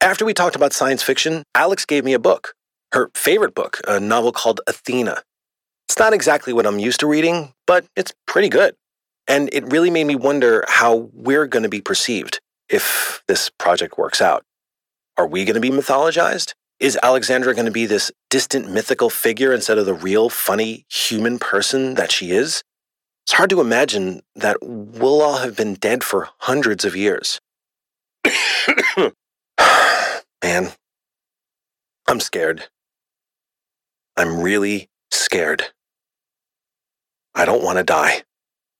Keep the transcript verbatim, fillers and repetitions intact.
After we talked about science fiction, Alex gave me a book, her favorite book, a novel called Athena. It's not exactly what I'm used to reading, but it's pretty good. And it really made me wonder how we're going to be perceived if this project works out. Are we going to be mythologized? Is Alexandra going to be this distant mythical figure instead of the real, funny, human person that she is? It's hard to imagine that we'll all have been dead for hundreds of years. Man, I'm scared. I'm really scared. I don't want to die.